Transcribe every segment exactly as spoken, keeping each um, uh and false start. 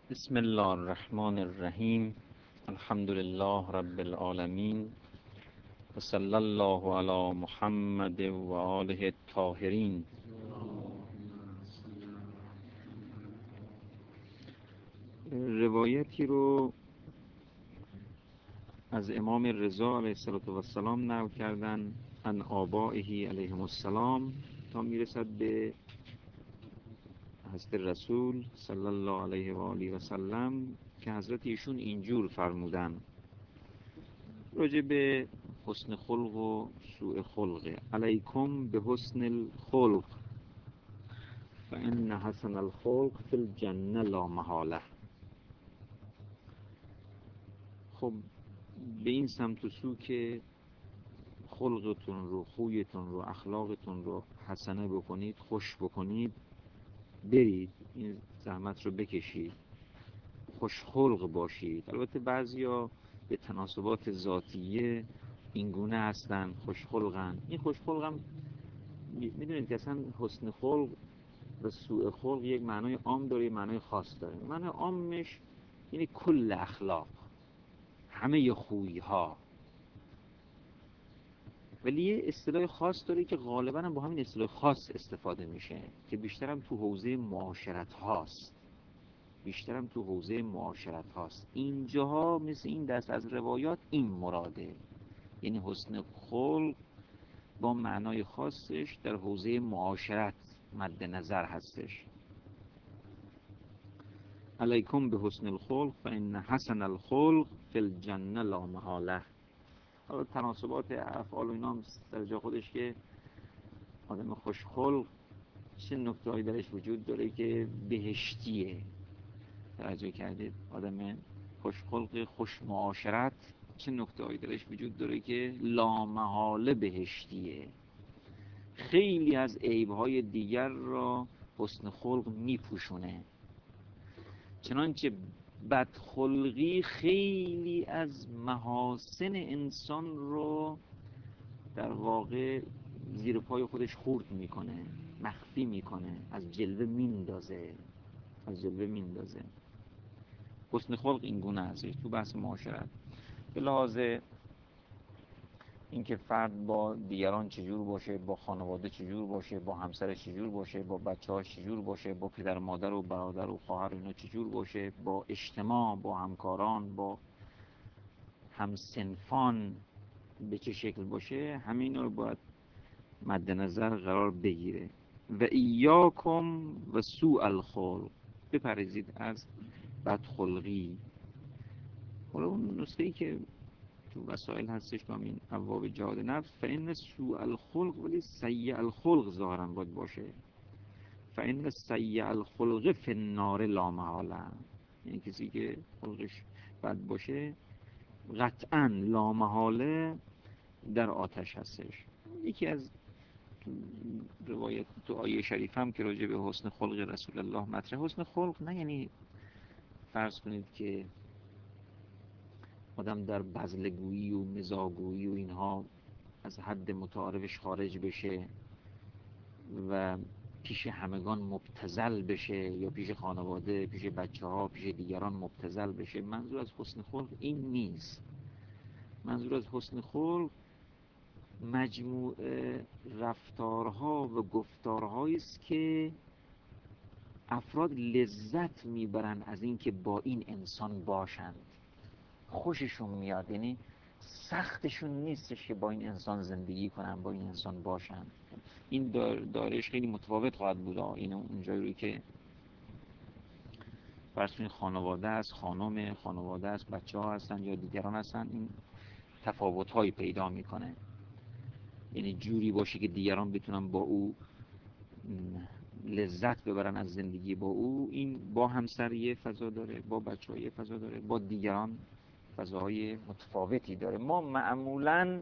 بسم الله الرحمن الرحیم. الحمد لله رب العالمین و صلی الله علی محمد و آله الطاهرین. روایتی رو از امام رضا علیه السلام نقل کردن عن آبائه علیهم السلام تا میرسد به حضرت رسول صلی الله علیه و آله و سلم که حضرت ایشون اینجور فرمودن راجع به حسن خلق و سوء خلق: علیکم به حسن الخلق فان حسن الخلق فی الجنه لا محاله. خب به این سمت و سو که خلقتون رو، خویتون رو، اخلاقتون رو حسنه بکنید، خوش بکنید، برید این زحمت رو بکشید، خوش خلق باشید. البته بعضیا به تناسبات ذاتیه اینگونه هستن، خوش خلقن. این خوش خلقم میدونید که اصلا حسن خلق و سوء خلق یک معنای عام داره، یک معنای خاص داره. معنای عامش یعنی کل اخلاق، همه خویی ها. ولی یه اصطلاح خاص داره که غالبا هم با همین اصطلاح خاص استفاده میشه که بیشترم تو حوزه معاشرت هاست بیشترم تو حوزه معاشرت هاست اینجاها مثل این دست از روایات این مراده، یعنی حسن خلق با معنای خاصش در حوزه معاشرت مد نظر هستش. علیکم به حسن الخلق فان حسن الخلق فی الجنه لا محاله. حالا تناسبات افعال و اینا هم در جا خودش که آدم خوش خلق چه نکته‌هایی درش وجود داره که بهشتیه. توجه کردید؟ آدم خوش خلق، خوش معاشرت چه نکته‌هایی درش وجود داره که لامحاله بهشتیه. خیلی از عیب‌های دیگر را حسن خلق میپوشونه، چنانچه بدخلقی خیلی از محاسن انسان رو در واقع زیر پای خودش خورد میکنه، مخفی میکنه، از جلوه میندازه از جلوه میندازه حسن خلق این گونه هستش تو بحث معاشرت. به لحاظ اینکه فرد با دیگران چجور باشه، با خانواده چجور باشه، با همسرش چجور باشه، با بچه‌هاش چجور باشه، با پدر مادر و برادر و خواهر اینا چجور باشه، با اجتماع، با همکاران، با همسنفان به چه شکل باشه، همین رو باید مد نظر قرار بگیره. و ایاکم و سوء الخلق، بپرهیزید از بدخلقی. حالا اون نسخه‌ای که تو وسائل هستش تو همین ابواب جهاد نفس، فإن سوء الخلق، ولی سیء الخلق ظاهرا باید باشه. فإن سیء الخلق فی النار لا محاله، یعنی کسی که خلقش بد باشه قطعا لا محاله در آتش هستش. یکی از روایت تو آیه شریف هم که راجع به حسن خلق رسول الله مطرح، حسن خلق نه یعنی فرض کنید که آدم در بزلگویی و مزاگویی و اینها از حد متعارفش خارج بشه و پیش همگان مبتذل بشه، یا پیش خانواده، پیش بچه ها، پیش دیگران مبتذل بشه. منظور از حسن خلق این نیست. منظور از حسن خلق مجموع رفتارها و گفتارهایی است که افراد لذت میبرن از اینکه با این انسان باشند، خوششون میاد، یعنی سختشون نیستش که با این انسان زندگی کنن، با این انسان باشن. این دارش خیلی متفاوت خواهد بود. این اونجایی روی که فرض کنید خانواده است، خانم خانواده است، بچه ها هستن یا دیگران هستن، این تفاوت هایی پیدا میکنه. یعنی جوری باشه که دیگران بتونن با او لذت ببرن از زندگی با او. این با همسر یه فضا داره، با بچه ها یه فضا داره، با دیگران فضاهای متفاوتی داره. ما معمولاً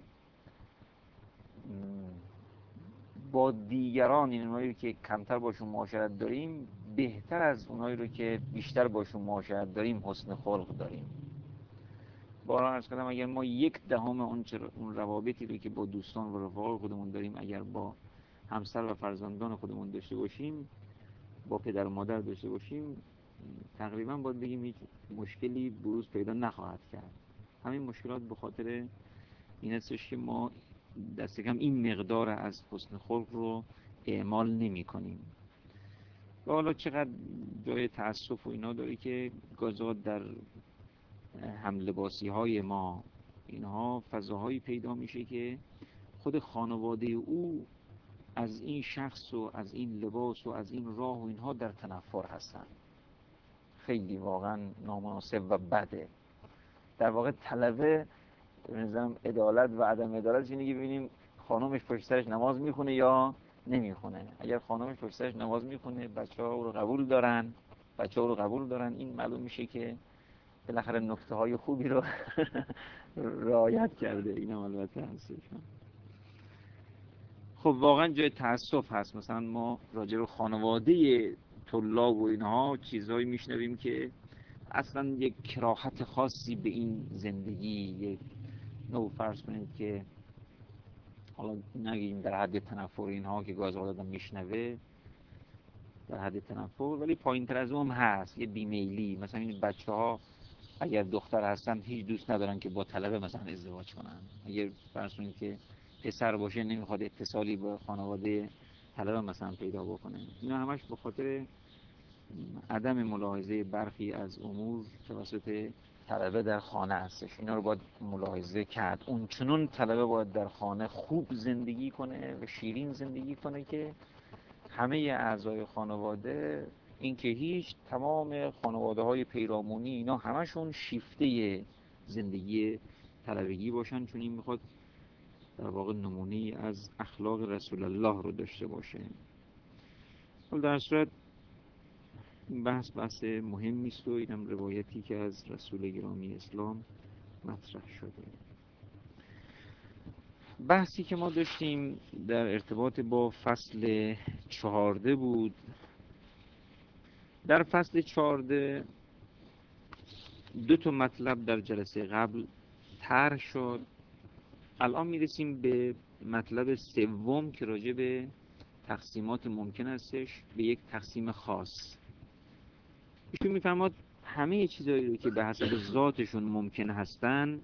با دیگران، این اونایی که کمتر باشون معاشرت داریم، بهتر از اونایی رو که بیشتر باشون معاشرت داریم حسن خلق داریم. بارها عرض کردم اگر ما یک دهم اون اون روابطی رو که با دوستان و رفقا خودمون داریم اگر با همسر و فرزندان خودمون داشته باشیم، با پدر و مادر داشته باشیم، تقریبا باید بگیم هیچ مشکلی بروز پیدا نخواهد کرد. همین مشکلات به خاطر این هستش که ما دست کم این مقدار از حسن خلق رو اعمال نمی کنیم. و حالا چقدر جای تأسف و اینا داره که گازات در هملباسی های ما اینها فضاهایی پیدا میشه که خود خانواده او از این شخص و از این لباس و از این راه و اینها در تنفر هستن. خیلی واقعا نامناسب و بده. در واقع طلبه به نظرم عدالت و عدم عدالت اینه که ببینیم خانمش پشت سرش نماز میخونه یا نمیخونه. اگر خانمش پشت سرش نماز میخونه، بچه‌ها او رو قبول دارن، بچه‌ها او رو قبول دارن، این معلوم میشه که بالاخره نکته های خوبی رو رعایت کرده. اینم البته هستش. خب واقعا جای تأسف هست. مثلا ما راجع به خانواده طلاب و اینها چیزهایی میشنویم که اصلا یک کراهت خاصی به این زندگی، یک نوع فرض کنید که حالا نگیم در حد تنفر اینها که گاز آدم میشنوه در حد تنفر، ولی پایین تر از اون هست یه بیمیلی. مثلا این بچه ها اگر دختر هستن هیچ دوست ندارن که با طلبه مثلا ازدواج کنن. اگر فرض کنید که پسر باشه نمیخواد اتصالی با خانواده طلبه مثلا پیدا بکنه. اینا همش به خاطر عدم ملاحظه برخی از امور توسط طلبه در خانه هستش. اینا رو باید ملاحظه کرد. اون چنون طلبه باید در خانه خوب زندگی کنه و شیرین زندگی کنه که همه اعضای خانواده، این که هیچ، تمام خانواده های پیرامونی اینا همشون شیفته زندگی طلبگی باشن، چون این میخواد در واقع نمونه‌ای از اخلاق رسول الله رو داشته باشه. ولی در صورت بحث بحث مهمی است و اینم روایتی که از رسول گرامی اسلام مطرح شده. بحثی که ما داشتیم در ارتباط با فصل چهارده بود. در فصل چهارده دو تا مطلب در جلسه قبل طرح شد. الان میرسیم به مطلب سوم که راجع به تقسیمات ممکن هستش به یک تقسیم خاص. ایشون میفرماد همه چیزایی رو که به حسب ذاتشون ممکن هستن،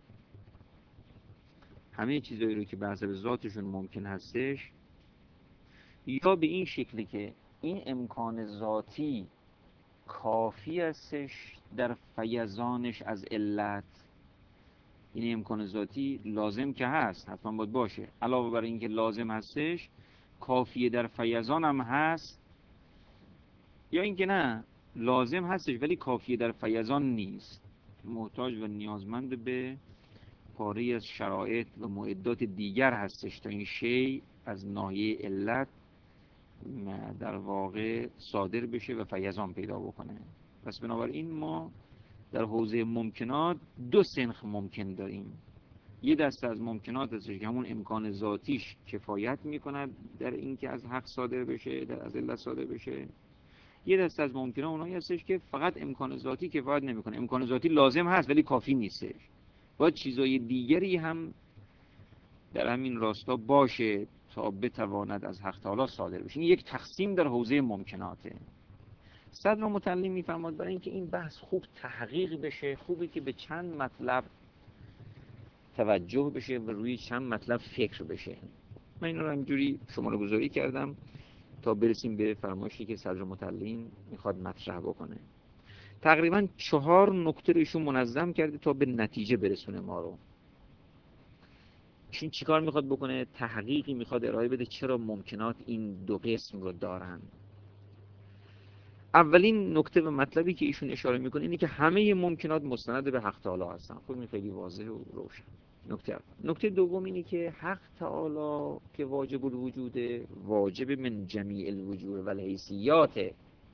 همه چیزایی رو که به حسب ذاتشون ممکن هستش، یا به این شکلی که این امکان ذاتی کافی هستش در فیضانش از علت. این امکان ذاتی لازم که هست، حتما باید باشه، علاوه بر این که لازم هستش کافیه در فیضان هم هست، یا اینکه نه لازم هستش ولی کافیه در فیضان نیست، محتاج و نیازمند به پاره از شرایط و معدات دیگر هستش تا این شی از ناحیه علت در واقع صادر بشه و فیضان پیدا بکنه. پس بنابراین ما در حوزه ممکنات دو سنخ ممکن داریم. یه دسته از ممکنات هستش که همون امکان ذاتیش کفایت میکند در اینکه از حق صادر بشه، در از علت صادر بشه. یه دسته از ممکنات اونایی هستش که فقط امکان ذاتی کفایت نمیکنه، امکان ذاتی لازم هست ولی کافی نیستش، باید چیزای دیگری هم در همین راستا باشه تا بتواند از حق تعالی صادر بشه. این یک تقسیم در حوزه ممکناته. صدر متعلم میفرماد برای اینکه این بحث خوب تحقیق بشه، خوبه که به چند مطلب توجه بشه و روی چند مطلب فکر بشه. من این رو همجوری شماره گذاری کردم تا برسیم به فرمایشی که صدر متعلم میخواد مطرح بکنه. تقریبا چهار نکته رو ایشون منظم کرده تا به نتیجه برسونه ما رو. ایشون چیکار میخواد بکنه؟ تحقیقی میخواد ارائه بده چرا ممکنات این دو قسم رو دارن. اولین نکته و مطلبی که ایشون اشاره میکنه اینه که همه ممکنات مستند به حق تعالی هستن. خب این خیلی واضح و روشن. نکته نکته دوم اینه که حق تعالی که واجب الوجود، واجب من جمیع الوجود و الحیثیات،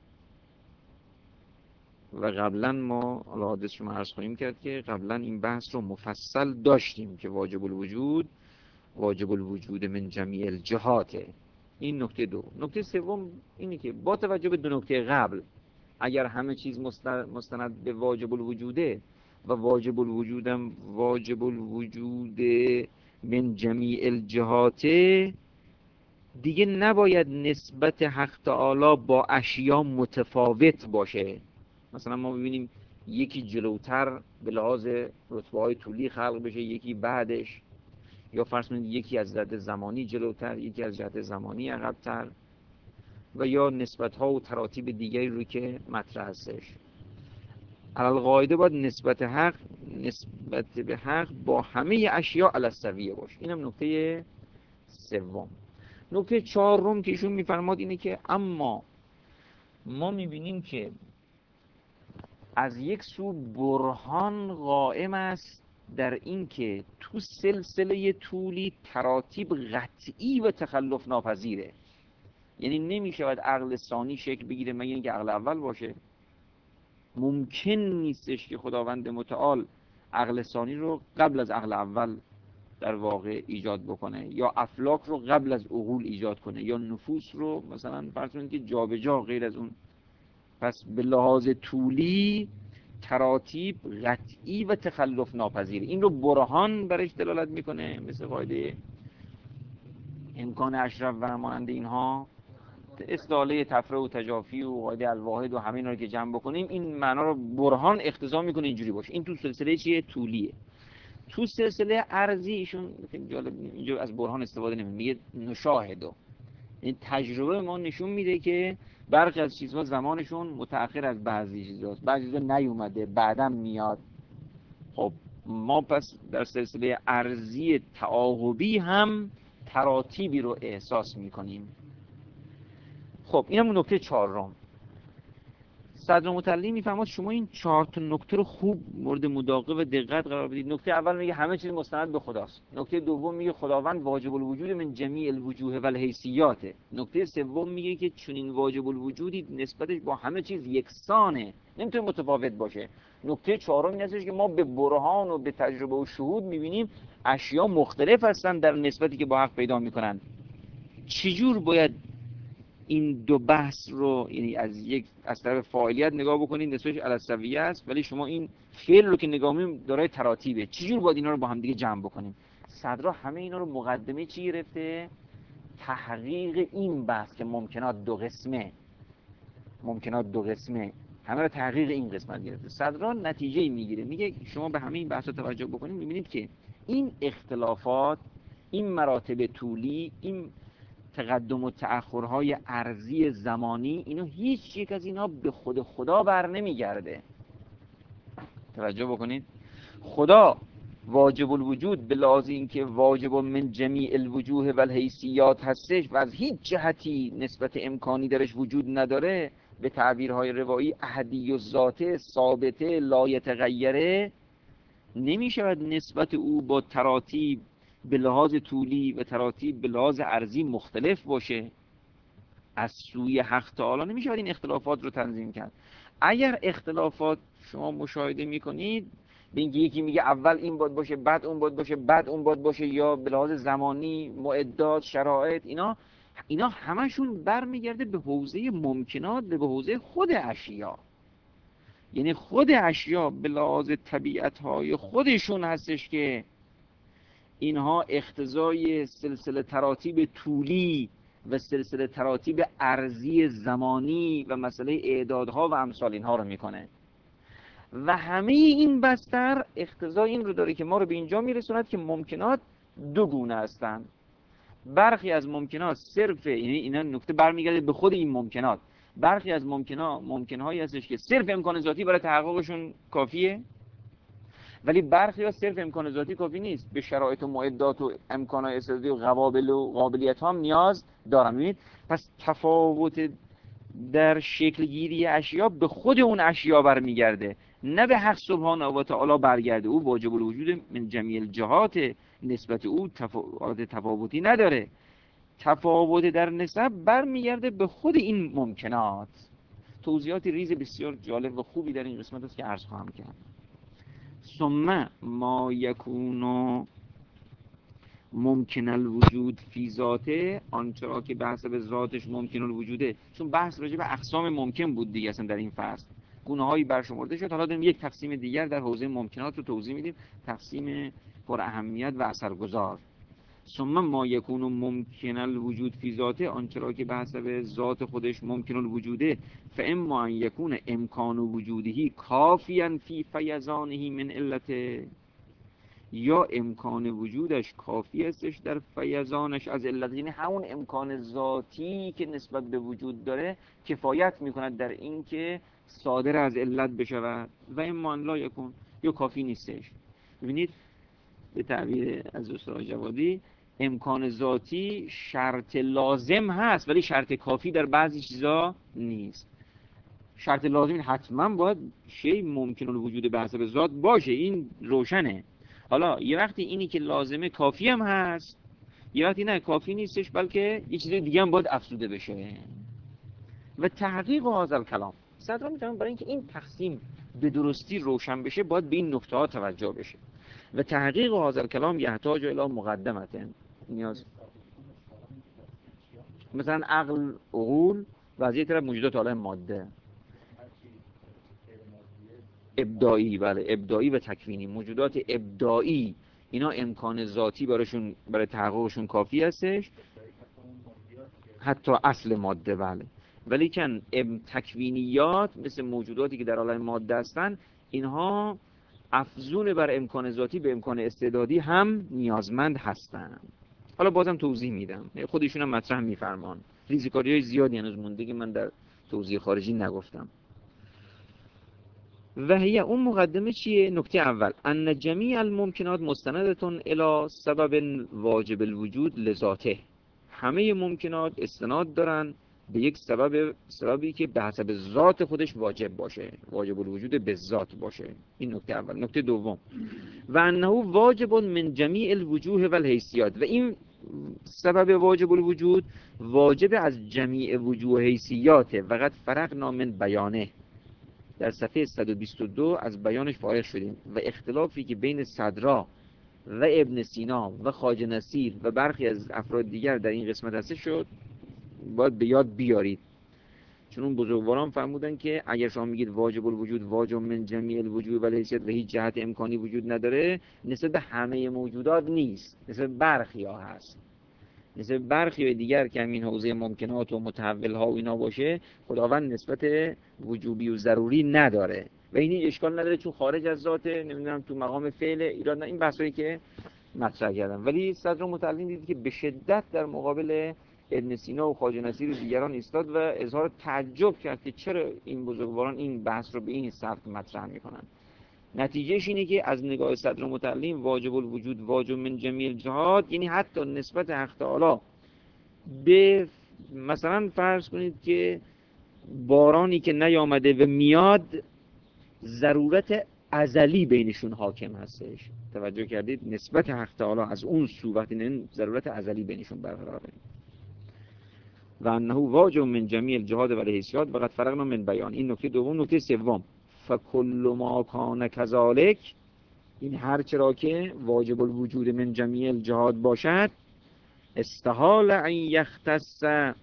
و قبلا ما حادث شما عرض خواهیم کرد که قبلا این بحث رو مفصل داشتیم که واجب الوجود واجب الوجود من جمیع الجهاته. این نکته دو. نکته سوم اینه که با توجه به دو نکته قبل، اگر همه چیز مستند به واجب الوجوده و واجب الوجودم واجب الوجود من جمیع الجهاته، دیگه نباید نسبت حق تعالی با اشیا متفاوت باشه. مثلا ما ببینیم یکی جلوتر به لحاظ رتبه‌های طولی خلق بشه، یکی بعدش، یا فرض کنید یکی از جهت زمانی جلوتر، یکی از جهت زمانی عقب‌تر، و یا نسبت‌ها و تراتیب دیگری رو که مطرح هستش. القاعده باید نسبت حق نسبت به حق با همه اشیاء علی السویه باشه. اینم نکته سوم. نکته چهارم که ایشون میفرماد اینه که اما ما میبینیم که از یک سو برهان قائم است در این که تو سلسله طولی تراتیب قطعی و تخلف ناپذیره. یعنی نمیشود عقل ثانی شکل بگیره مگر اینکه عقل اول باشه. ممکن نیستش که خداوند متعال عقل ثانی رو قبل از عقل اول در واقع ایجاد بکنه، یا افلاک رو قبل از عقول ایجاد کنه، یا نفوس رو مثلا فرض کنید که جابجا غیر از اون. پس به لحاظ طولی تراتیب قطعی و تخلف ناپذیر. این رو برهان برش دلالت میکنه، مثل قاعده امکان اشرف و مانند اینها، استعاله تفرع و تجافی و قاعده الواحد و همه اینا رو که جمع بکنیم این معنا رو برهان اقتضا میکنه اینجوری باشه. این تو سلسله چیه؟ طولیه. تو سلسله عرضی ایشون خیلی جالب اینجا از برهان استفاده نمیکنه، میگه نشاهدو. این تجربه ما نشون میده که برخی از چیزها زمانشون متأخر از بعضی چیزاست، بعضی چیزا نیومده بعدم میاد. خب ما پس در سلسله ارضی تعاقبی هم تراتیبی رو احساس میکنیم. خب اینم نکته چهارم. صدر متعلی میفهمد شما این چهار تا نکته رو خوب مورد مداقه و دقت قرار بدید. نکته اول میگه همه چیز مستند به خداست. نکته دوم میگه خداوند واجب الوجود من جمیع الوجوه و الحیثیاته. نکته سوم میگه که چنین واجب الوجودی نسبتش با همه چیز یکسانه، نمیتونه متفاوت باشه. نکته چهارم این هستش که ما به برهان و به تجربه و شهود میبینیم اشیا مختلف هستن در نسبتی که با حق پیدا میکنن. چجور باید این دو بحث رو، یعنی از یک از طرف فاعلیت نگاه بکنید نسبتش علی السویه است، ولی شما این فعل رو که نگاه می‌کنید دارای تراتیبه، چجور باید اینا رو با هم دیگه جمع بکنیم؟ صدرا همه اینا رو مقدمه چی گرفته؟ تحقیق این بحث که ممکنات دو قسمه، ممکنات دو قسمه، همه رو تحقیق این قسمت گرفته. صدرا نتیجه میگیره، میگه شما به همه این بحثا توجه بکنید می‌بینید که این اختلافات، این مراتب طولی، این تقدم و تأخرهای ارضی زمانی، اینو هیچ یک از اینها به خود خدا بر نمیگرده. توجه بکنید، خدا واجب الوجود به لحاظ اینکه واجب من جمیع الوجوه و الحیثیات هستش و از هیچ جهتی نسبت امکانی درش وجود نداره، به تعبیرهای روایی احدی و ذاته ثابته لا یتغیره، نمیشود نسبت او با تراتیب به لحاظ طولی و تراتیب به لحاظ ارضی مختلف باشه. از سوی حق تعالی نمیشه این اختلافات رو تنظیم کرد. اگر اختلافات شما مشاهده میکنید به اینکه یکی میگه اول این باید باشه بعد اون باید باشه بعد اون باید باشه، یا به لحاظ زمانی معدات شرایط، اینا اینا همشون برمیگرده به حوزه ممکنات، به حوزه خود اشیا. یعنی خود اشیا به لحاظ طبیعت‌های خودشون هستش که اینها اقتضای سلسله تراتیب طولی و سلسله تراتیب ارضی زمانی و مسئله اعدادها و امثال اینها رو میکنه. و همه این بستر اقتضای این رو داره که ما رو به اینجا میرسوند که ممکنات دو گونه هستند. برخی از ممکنات صرف، یعنی اینا نکته برمیگرده به خود این ممکنات، برخی از ممکنات ممکنهایی هستش که صرف امکان ذاتی برای تحققشون کافیه، ولی برخی ها صرف امکان ذاتی کافی نیست، به شرایط و معدات و امکانات استعدادی و قوابل و قابلیت ها هم نیاز دارن. ببینید پس تفاوت در شکل گیری اشیا به خود اون اشیا برمیگرده، نه به حق سبحانه و تعالی برگرده. او واجب الوجود من جمیع الجهات، نسبت او تفاوت تفاوتی نداره. تفاوت در نسب برمیگرده به خود این ممکنات. توضیحات ریز بسیار جالب و خوبی در این قسمت است که عرض خواهم کرد. ثم ما یکون ممکن الوجود فی ذاته، آنچه را که به حسب ذاتش ممکن الوجوده. چون بحث راجع به اقسام ممکن بود دیگه اصلا در این فصل، گونه هایی برشمرده شد. حالا داریم یک تقسیم دیگر در حوزه ممکنات رو توضیح میدیم، تقسیم پر اهمیت و اثرگذار. ثم ما یکون ممکن الوجود فی ذاته، آنچه را که به حسب ذات خودش ممکن الوجوده، فاما ان یکون امکان وجودهی کافیا فی فیضانه من علته، یا امکان وجودش کافی استش در فیضانش از علت، یعنی همون امکان ذاتی که نسبت به وجود داره کفایت میکند در این که صادر از علت بشود. و اما ان لا یکون، یا کافی نیستش. ببینید به تعبیر از استاد جوادی، امکان ذاتی شرط لازم هست ولی شرط کافی در بعضی چیزا نیست. شرط لازم حتما باید شی ممکن الوجود به حسب ذات باشه، این روشنه. حالا یه وقتی اینی که لازمه کافی هم هست، یه وقتی نه کافی نیستش بلکه یه چیز دیگه هم باید افزوده بشه. و تحقیق هذا الکلام، صدرا میتونم برای اینکه این تقسیم به درستی روشن بشه باید به این نکته ها توجه بشه. و تحقیق هذا الکلام یحتاج الی مقدمه، نیاز مثلا عقل، عقول و از یه طرف موجودات عالم ماده ابداعی، بله ابداعی و تکوینی، موجودات ابداعی اینا امکان ذاتی براشون برای تحققشون کافی هستش، حتی اصل ماده، بله. ولی کن تکوینیات مثل موجوداتی که در عالم ماده هستن، اینها افزون بر امکان ذاتی به امکان استعدادی هم نیازمند هستن. حالا بازم توضیح میدم، خودشون هم مطرح میفرمان. ریزکاری های زیادی هنوز مونده که من در توضیح خارجی نگفتم. و هی اون مقدمه چیه؟ نکته اول ان جمیع الممکنات مستندتون الی سبب واجب الوجود لذاته، همه ممکنات استناد دارن به یک سبب، سببی که به حسب ذات خودش واجب باشه، واجب الوجود به ذات باشه. این نکته اول. نکته دوم و انه واجب من جمیع الوجوه و الحیثیات، و این سبب واجب الوجود واجب از جمیع وجوه و حیثیاته. وقد فرقنا من بیانه، در صفحه صد و بیست و دو از بیانش فارغ شدیم. و اختلافی که بین صدرا و ابن سینا و خواجه نصیر و برخی از افراد دیگر در این قسمت هست شد باید به یاد بیارید، چون اون بزرگواران فرمودن که اگر شما میگید واجب الوجود واجب من جمیع الوجود و الحیثیات و هیچ جهت امکانی وجود نداره، نسبت به همه موجودات نیست، نسبت برخی ها هست، نسبت برخی دیگر که همین حوزه ممکنات و متحول ها و اینا باشه، خداوند نسبت وجوبی و ضروری نداره و این اشکال نداره چون خارج از ذاته، نمیدونم تو مقام فعل ایراد نه. این بحثایی که مطرح کردم. ولی صدر متعلم دید که به شدت در مقابل ابن سینا و خواجه نصیر و دیگران ایستاد و اظهار تعجب کرد که چرا این بزرگواران این بحث رو به این سبک مطرح میکنن. نتیجهش اینه که از نگاه صدر متعلم واجب الوجود واجب من جمیع الجهات، یعنی حتی نسبت حق تعالی به مثلا فرض کنید که بارانی که نیامده و میاد ضرورت ازلی بینشون حاکم هستش. توجه کردید؟ نسبت حق تعالی از اون سو وقتی نه ضرورت ازلی بینشون برقراره. و انه واجب من جمیع الجهات و الحیثیات و قد فرقنا من بیان. این نکته دوم. نکته سوم فکل ما کان کذالک، این هر چرا که واجب الوجود من جمیع الجهات باشد، استحال ان یختص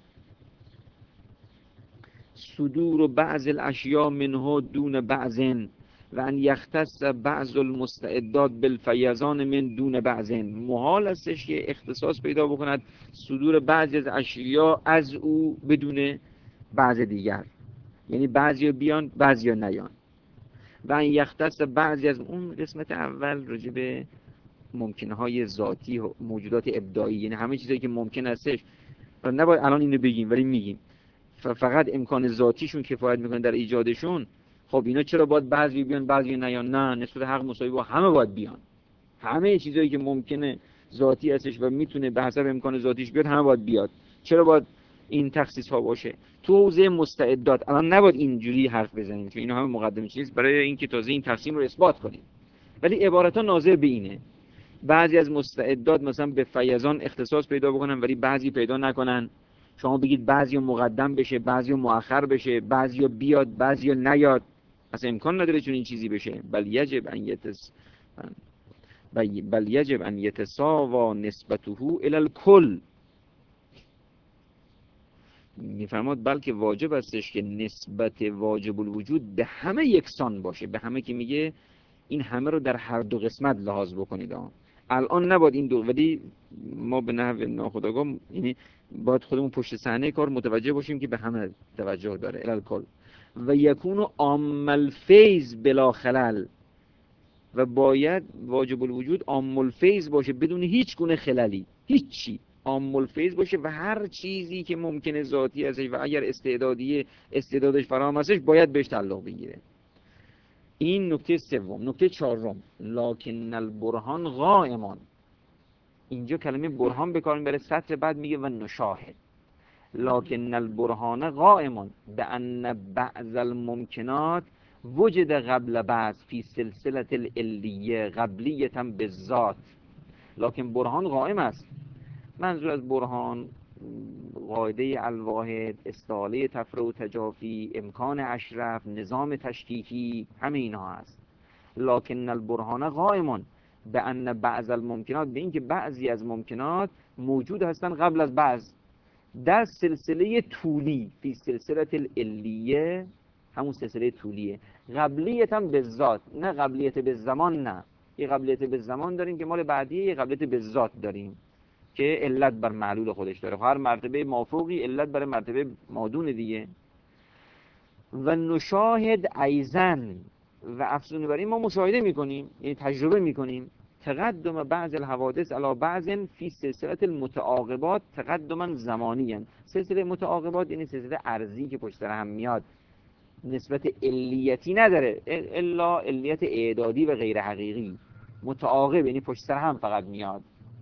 صدور بعض الاشیاء منه دون بعض و ان یختص بعض المستعدات بالفیضان من دون بعض، محال استش که اختصاص پیدا بکند صدور بعضی از اشیاء از او بدون بعض دیگر، یعنی بعضی بیان بعضی نیان. و ان یختص بعضی از اون قسمت اول راجع به ممکنه های ذاتی و موجودات ابداعی، یعنی همه چیزایی که ممکن هستش نباید الان اینو بگیم ولی میگیم فقط امکان ذاتیشون کفایت میکنه در ایجادشون. خب اینا چرا باید بعضی بیان بعضی نیان؟ نه، نسبت حق مساوی با همه باید بیان. همه چیزایی که ممکنه ذاتی هستش و میتونه به حسب امکان ذاتیش بیاد همه باید بیاد. چرا باید این تخصیص ها باشه؟ تو حوزه مستعدات الان نباید اینجوری حرف بزنیم چون اینا همه مقدمه چیز برای اینکه تازه این تقسیم رو اثبات کنیم، ولی عبارت ها ناظر به اینه. بعضی از مستعدات مثلا به فیضان اختصاص پیدا بکنن ولی بعضی پیدا نکنن. شما بگید بعضی مقدم بشه بعضی مؤخر بشه، بعضی بیاد بعضی نیاد، اصلا امکان نداره چون این چیزی بشه. بل یجب ان یتس بل یجب ان یتساوا نسبته الی الکل، میفرماد بلکه واجب استش که نسبت واجب الوجود به همه یکسان باشه. به همه که میگه این همه رو در هر دو قسمت لحاظ بکنید ها. الان نباید این دو، ولی ما به نحو ناخودآگاه یعنی باید خودمون پشت صحنه کار متوجه باشیم که به همه توجه داره الکل و یکون عام الفیض بلا خلل، و باید واجب الوجود عام الفیض باشه بدون هیچ گونه خللی، هیچی عام الفیض باشه و هر چیزی که ممکنه ذاتی ازش و اگر استعدادی استعدادش فراهم هستش باید بهش تعلق بگیره. این نکته سوم. نکته چهارم، لکن البرهان قائمان. اینجا کلمه برهان به کار میبره، سطر بعد میگه و نشاهد. لکن البرهان قائمان بان بعض الممکنات وجد قبل بعض فی سلسله العلیه قبلیه بالذات. لکن برهان قائم است. منظور از برهان قاعده الواحد، استعاله تفرع و تجافی، امکان اشرف، نظام تشکیکی، همه اینها هست. لکن البرهان قائمان به ان بعض الممکنات، به اینکه بعضی از ممکنات موجود هستن قبل از بعض در سلسله طولی، فی سلسله العلیه، همون سلسله طولیه، قبلیت هم به ذات، نه قبلیت به زمان. نه، یه قبلیت به زمان داریم که مال بعدیه، یه قبلیت به ذات داریم که علت بر معلول خودش داره. هر مرتبه مافوقی علت برای مرتبه مادون دیگه. و نشاهد ایزن، و افزون بر این ما مشاهده میکنیم، یعنی تجربه میکنیم، تقدم بعض الحوادث علی بعض فی سلسله المتعاقبات تقدما زمانیا. سلسله متعاقبات یعنی سلسله ارضی که پشت سر هم میاد، نسبت علیتی نداره الا علیت اعدادی و غیر حقیقی. متعاقب یعنی پشت سر هم فقط میاد.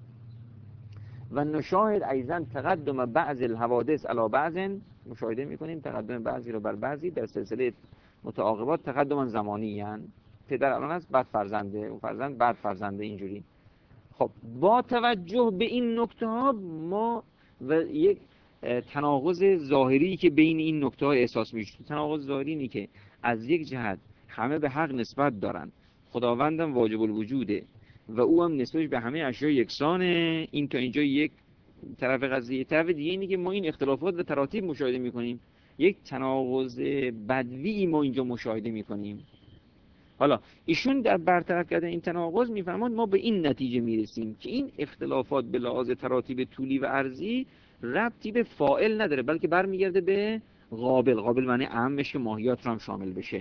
و نشاهد ایزن تقدم بعض الحوادث علی بعض، مشاهده میکنیم تقدم بعضی رو بر بعضی در سلسله متعاقبات تقدما زمانی. یعنی پدر الان هست بعد فرزنده، اون فرزند بعد فرزنده، اینجوری. خب با توجه به این نکته ها ما و یک تناقض ظاهری که بین این نکته ها احساس میشه. تناقض ظاهری اینه که از یک جهت همه به حق نسبت دارن، خداوندم واجب الوجوده و او هم نسبتش به همه اشیا یکسانه. این تا اینجا یک طرف قضیه. طرف دیگه اینه که ما این اختلافات و تراتیب مشاهده میکنیم، یک تناقض بدوی ما اینجا مشاهده میکنیم. حالا ایشون در برطرف کردن این تناقض میفرماد ما به این نتیجه میرسیم که این اختلافات به لحاظ تراتیب طولی و عرضی ربطی به فاعل نداره، بلکه برمیگرده به قابل. قابل معنی اهمش که ماهیات رو هم شامل بشه.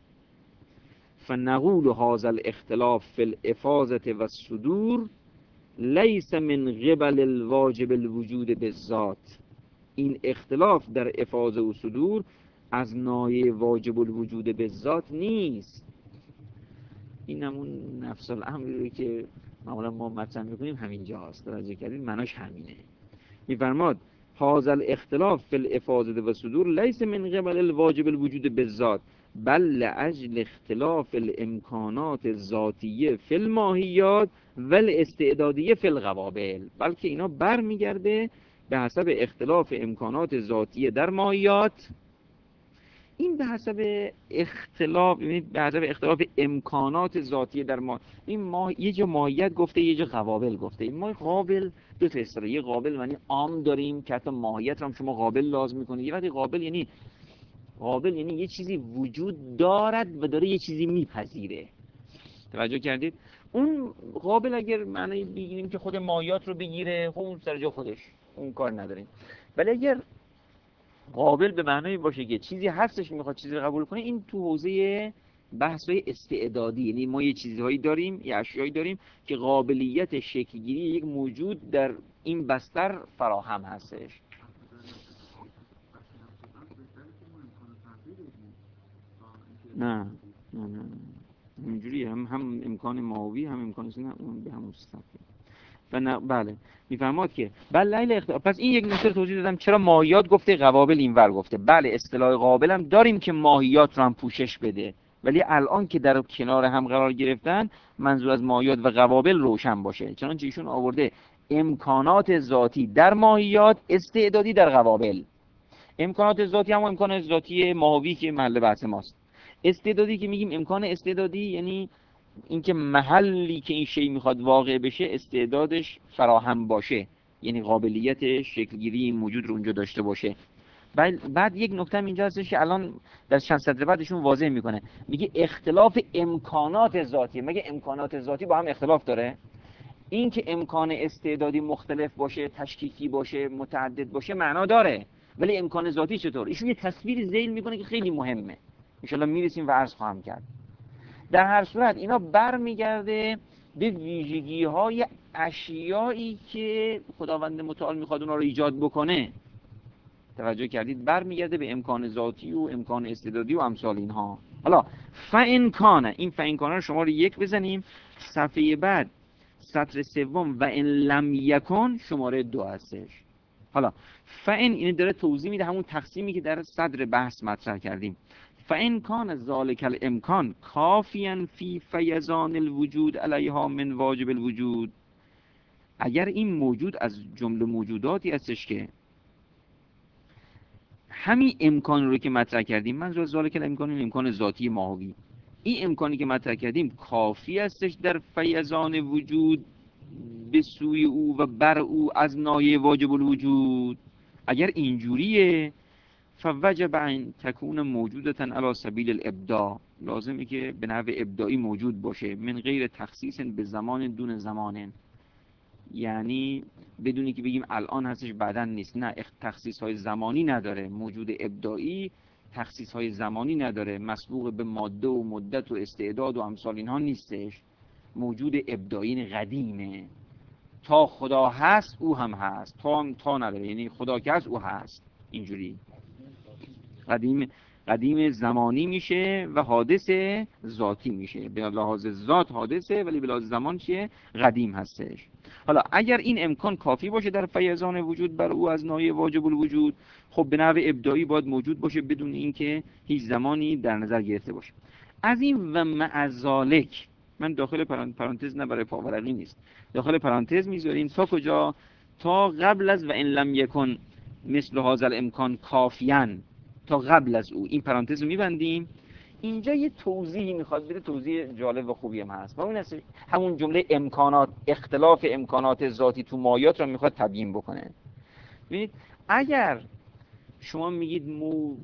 فنقول هذا الاختلاف فی الافاضه و الصدور لیس من قبل الواجب الوجود بالذات. این اختلاف در افاضه و صدور از ناحیه واجب الوجود بالذات نیست. این همون نفس الامری که معمولا ما مطرح میکنیم همینجا هست. توجه کردید معناش همینه. میفرماد هذا الاختلاف فی الافاضه و صدور لیس من قبل الواجب الوجود بالذات بل لاجل اختلاف الامکانات الذاتیه فی الماهیات و الاستعدادیه فی القوابل. بلکه اینا برمیگرده به حسب اختلاف امکانات ذاتیه در ماهیات. این به حسب اختلاف، یعنی به حسب اختلاف امکانات ذاتیه در ما. این ما یه جا ماهیت گفته، یه جا قوابل گفته. این ما قابل دو تا اصطلاح، یه قابل یعنی عام داریم که حتی ماهیت رو هم شما قابل لازم میکنید. یه وقتی قابل یعنی قابل یعنی یه چیزی وجود دارد و داره یه چیزی میپذیره. توجه کردید؟ اون قابل اگر معنی بگیریم که خود ماهیات رو بگیره، خب اون سر جا خودش، اون کار نداریم. ولی اگر قابل به معنی باشه که چیزی هستش میخواد چیزی رو قبول کنه، این تو حوزه بحث‌های استعدادی. یعنی ما یه چیزهایی داریم، یه اشیایی داریم که قابلیت شکل گیری یک موجود در این بستر فراهم هستش. نه نه نه اینجوری هم هم امکان ماوی هم امکان سینه اون به همون صفحه. و بله میفرماد که بله لیل اختلاف. پس این یک نکته توضیح دادم چرا ماهیات گفته قوابل اینور گفته. بله اصطلاح قابل هم داریم که ماهیات رو هم پوشش بده، ولی الان که در کنار هم قرار گرفتن منظور از ماهیات و قوابل روشن باشه. چنانچه ایشون آورده امکانات ذاتی در ماهیات، استعدادی در قوابل. امکانات ذاتی هم امکانات ذاتی ماهوی که محل بحث ماست. استعدادی که میگیم امکان استعدادی یعنی اینکه محلی که این شی میخواد واقع بشه استعدادش فراهم باشه، یعنی قابلیت شکلگیری این موجود رو اونجا داشته باشه. بعد بعد یک نکته اینجا هستش که الان در چند سطر بعدشون واضح میکنه، میگه اختلاف امکانات ذاتی. مگه امکانات ذاتی با هم اختلاف داره؟ این که امکان استعدادی مختلف باشه، تشکیکی باشه، متعدد باشه معنا داره، ولی امکان ذاتی چطور؟ ایشون یه تصویر ذیل میکنه که خیلی مهمه، ان شاءالله میرسیم و عرض خواهم کرد. در هر صورت اینا برمیگرده به ویژگی های اشیایی که خداوند متعال میخواد اونا رو ایجاد بکنه. توجه کردید؟ برمیگرده به امکان ذاتی و امکان استعدادی و امثال اینها. حالا فإن کان، این فإن کان رو شما رو یک بزنیم، صفحه بعد سطر سوم و ان لم یکن شماره دو هستش. حالا فإن این داره توضیح میده همون تقسیمی که در صدر بحث مطرح کردیم. فإن کان ذلک الامکان کافیا فی فیضان الوجود علیها من واجب الوجود، اگر این موجود از جمله موجوداتی هستش که همین امکان رو که مطرح کردیم، من ذالک الامکان این امکان ذاتی ماهوی، این امکانی که مطرح کردیم کافی هستش در فیضان وجود به سوی او و بر او از نایه واجب الوجود، اگر اینجوریه فوجب ان تکون موجودتا علی سبیل الابداع، لازمه که به نحو ابداعی موجود باشه، من غیر تخصیص به زمان دون زمان، یعنی بدونی که بگیم الان هستش بعداً نیست، نه، تخصیص های زمانی نداره، موجود ابداعی تخصیص های زمانی نداره، مسبوق به ماده و مدت و استعداد و امثال اینها نیستش، موجود ابداعی قدیمه، تا خدا هست او هم هست، تا تا نداره، یعنی خدا که هست او هست، اینجوری قدیم قدیم زمانی میشه و حادث ذاتی میشه، به لحاظ ذات حادثه ولی به لحاظ زمان چیه؟ قدیم هستش. حالا اگر این امکان کافی باشه در فیضان وجود بر او از نایه واجب الوجود، خب به نحو ابداعی باید موجود باشه بدون اینکه هیچ زمانی در نظر گرفته باشه. از این و مع ذالک، من داخل پرانتز نه برای پاورقی نیست، داخل پرانتز میذاریم تا کجا؟ تا قبل از و ان لم یکن مثل هذا الامکان کافیان، تا قبل از او این پرانتز رو میبندیم. اینجا یه توضیحی میخواد بده، توضیح جالب و خوبی هم هست، و اون است همون جمله امکانات، اختلاف امکانات ذاتی تو مایات رو میخواد تبیین بکنه. ببینید اگر شما میگید مو...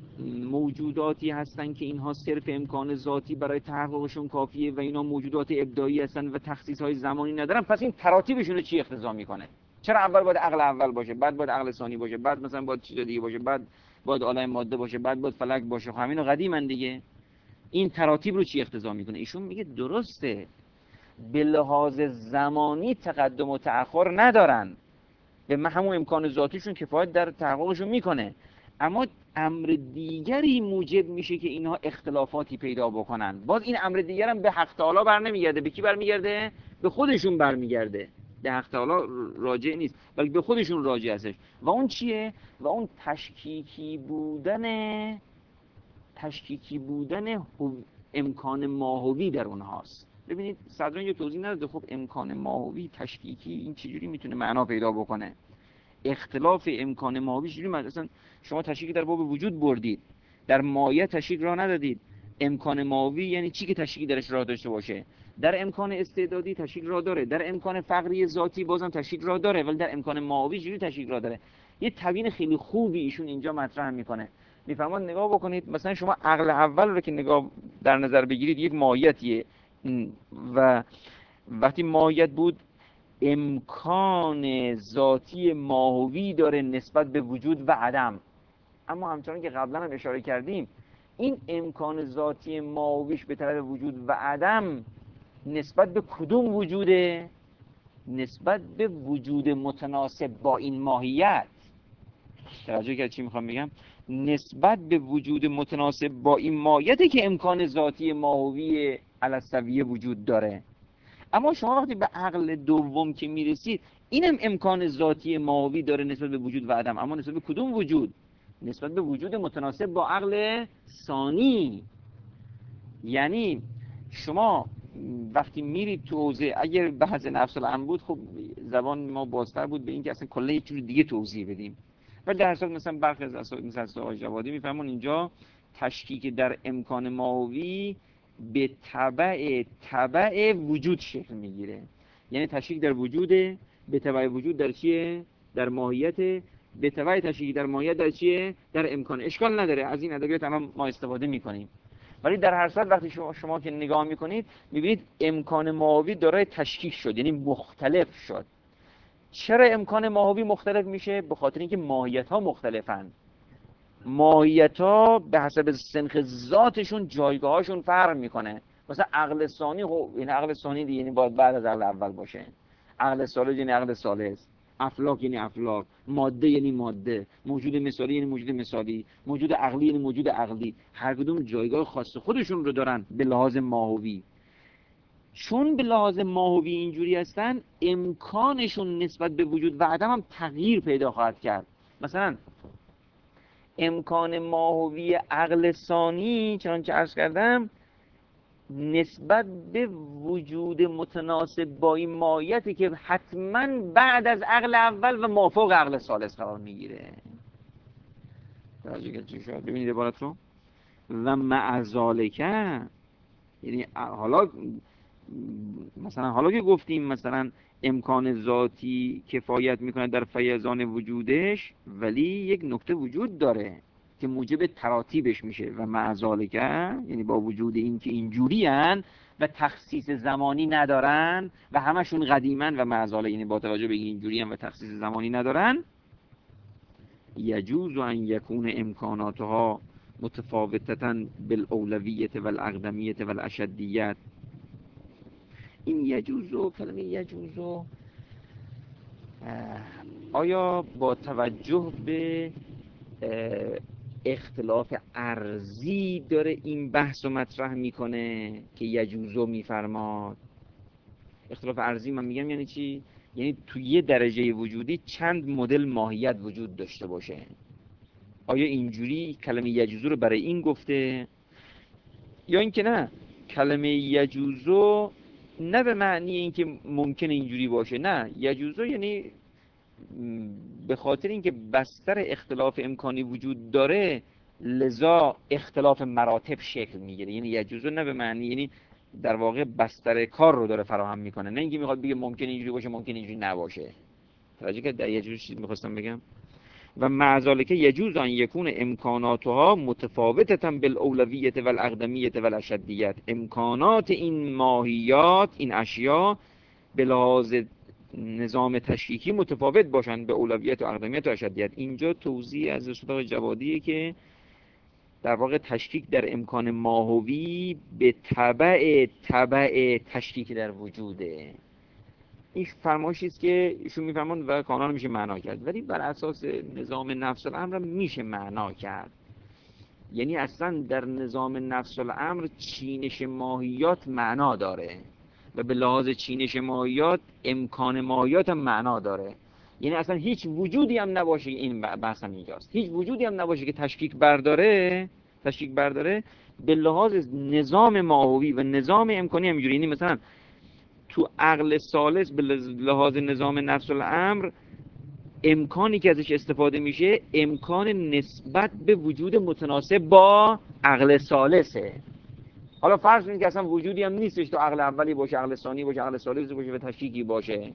موجوداتی هستن که اینها صرف امکان ذاتی برای تحققشون کافیه و اینا موجودات ابداعی هستن و تخصیص های زمانی ندارن، پس این تراتیبشون رو چی اقتضا میکنه؟ چرا اول باید عقل اول باشه، بعد باید عقل ثانی باشه، بعد مثلا باید چیز دیگه باشه، بعد باید عالم ماده باشه، بعد باید فلک باشه؟ خب همینو قدیمن دیگه. این تراتیب رو چی اقتضا میکنه؟ ایشون میگه درسته به لحاظ زمانی تقدم و تأخر ندارن، به همون امکان ذاتیشون کفایت در تحققشون میکنه، اما امر دیگری موجب میشه که اینها اختلافاتی پیدا بکنن. باز این امر دیگر هم به حق تعالی بر نمیگرده، به کی برمیگرده؟ به خودشون برمیگرده، به حق تعالی راجع نیست بلکه به خودشون راجع هستش. و اون چیه؟ و اون تشکیکی بودن تشکیکی بودن امکان ماهوی در اونهاست. ببینید صدران یه توضیح نداده، خب امکان ماهوی تشکیکی این چجوری میتونه معنا پیدا بکنه؟ اختلاف امکان ماهوی چجوری؟ مثلا شما تشکیک در باب وجود بردید، در مایه تشکیک راه ندادید. امکان ماهوی یعنی چی که تشکیکی درش راه داشته باشه؟ در امکان استعدادی تشکیک راه داره، در امکان فقری ذاتی بازم تشکیک راه داره، ولی در امکان ماهوی چجوری تشکیک راه داره؟ یه تبیین خیلی خوبی ایشون اینجا مطرح میکنه. میفرماد نگاه بکنید، مثلا شما عقل اول رو که نگاه در نظر بگیرید، یک ماهیتیه و وقتی ماهیت بود امکان ذاتی ماهوی داره نسبت به وجود و عدم، اما همچنان که قبلا هم اشاره کردیم این امکان ذاتی ماهویش به طرف وجود و عدم نسبت به کدوم وجوده؟ نسبت به وجود متناسب با این ماهیت. توجه کرد چی میخوام بگم؟ نسبت به وجود متناسب با این ماهیتی که امکان ذاتی ماهوی السویه وجود داره. اما شما وقتی به عقل دوم که میرسید، اینم امکان ذاتی ماهوی داره نسبت به وجود و عدم، اما نسبت به کدوم وجود؟ نسبت به وجود متناسب با عقل ثانی. یعنی شما وقتی میرید تو حوزه، اگر بحث نفس الامر بود خب زبان ما بازتر بود به این که اصلا کلا یک جور دیگه توضیح بدیم، ولی در اصل مثلا برخی از اساتید مثلا اساتید آقای جوادی میفهمون اینجا تشکیک در امکان ماهوی به تبع تبع وجود شکل میگیره، یعنی تشکیک در وجود به تبع وجود در چیه؟ در ماهیت، به تبع تشکیک در ماهیت در چیه؟ در امکان. اشکال نداره، از این ادبیات الان ما استفاده میکنیم. ولی در هر صورت وقتی شما, شما که نگاه میکنید میبینید امکان ماهوی دارای تشکیک شد، یعنی مختلف شد. چرا امکان ماهوی مختلف میشه؟ به خاطر اینکه ماهیت ها مختلفن. ماهیت ها به حسب سنخ ذاتشون جایگاهاشون فرق میکنه. مثلا عقل ثانی، خب این عقل ثانی دیگه یعنی باید بعد از عقل اول باشه. عقل ثالث یعنی عقل ثالث. افلاک یعنی افلاک، ماده یعنی ماده، موجود مثالی یعنی موجود مثالی، موجود عقلی یعنی موجود عقلی. هر کدوم جایگاه خاص خودشون رو دارن به لحاظ ماهوی. چون به لحاظ ماهوی اینجوری هستن، امکانشون نسبت به وجود و عدم هم تغییر پیدا خواهد کرد. مثلا امکان ماهوی عقل ثانی چنانچه عرض کردم نسبت به وجود متناسب با این ماهیتی که حتما بعد از عقل اول و مافوق عقل ثالث قرار میگیره. توجه چی شد؟ ببینید عبارت رو. و مع ذالک، یعنی حالا مثلا حالا که گفتیم مثلا امکان ذاتی کفایت میکنه در فیضان وجودش، ولی یک نکته وجود داره که موجب تراتیبش میشه. و مع ذالک یعنی با وجود این که اینجوری هن و تخصیص زمانی ندارن و همشون قدیمن، و مع ذالک یعنی با توجه به اینجوری هن و تخصیص زمانی ندارن، یجوز ان یکون امکاناتها متفاوتتا بالاولویت و الاقدمیت و الاشدیت. این یجوزو، کلمه یجوزو آیا با توجه به اختلاف ارضی داره این بحث رو مطرح میکنه که یجوزو میفرماد؟ اختلاف ارضی من میگم یعنی چی؟ یعنی توی یه درجه وجودی چند مدل ماهیت وجود داشته باشه. آیا اینجوری کلمه یجوزو رو برای این گفته، یا اینکه نه کلمه یجوزو نه به معنی اینکه ممکنه اینجوری باشه، نه، یجوزو یعنی به خاطر اینکه بستر اختلاف امکانی وجود داره لذا اختلاف مراتب شکل میگیره. یعنی یجوزو نه به معنی یعنی در واقع بستر کار رو داره فراهم میکنه، نه اینکه میخواد بگه ممکنه اینجوری باشه ممکنه اینجوری نباشه. توجه که در یجوز چیز میخواستم بگم. و مع ذالک یجوز ان یکون امکاناتها متفاوتة بالاولویت و الاقدمیت و الاشدیت. امکانات این ماهیات، این اشیا به لحاظ نظام تشکیکی متفاوت باشند به اولویت و اقدمیت و اشدیت. اینجا توضیح از رسول جوادیه که در واقع تشکیک در امکان ماهوی به تبع تبع تشکیک در وجوده. این فرمایشی است که ایشون میفرمایند و کاملا میشه معنا کرد، ولی بر اساس نظام نفس الامر میشه معنا کرد. یعنی اصلا در نظام نفس الامر چینش ماهیات معنا داره و به لحاظ چینش ماهیات امکان ماهیات هم معنا داره. یعنی اصلا هیچ وجودی هم نباشه، این بحث هم اینجاست، هیچ وجودی هم نباشه که تشکیک برداره تشکیک برداره به لحاظ نظام ماهوی و نظام امکانی همینجوری. یعنی مثلا تو عقل ثالث به لحاظ نظام نفس الامر امکانی که ازش استفاده میشه امکان نسبت به وجود متناسب با عقل ثالثه. حالا فرض کنید که اصلا وجودی هم نیستش تو عقل اولی باشه، عقل ثانی باشه، عقل ثالث باشه و تشکیکی باشه.